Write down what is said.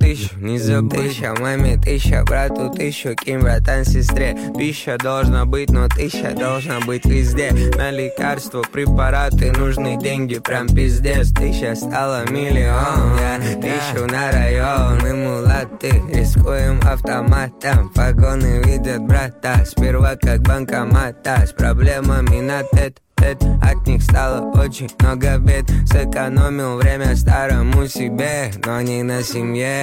1000, не забудь. 1000 маме, 1000 брату, 1000 кем, братан, сестре. Пища должна быть, но 1000 должна быть везде. На лекарства, препараты, нужны деньги, прям пиздец. 1000 стало миллион, я 1000 на район. Мы мулаты, рискуем автоматом. Погоны видят брата, сперва как банкомата. С проблемами на тет. От них стало очень много бед. Сэкономил время старому себе, но не на семье.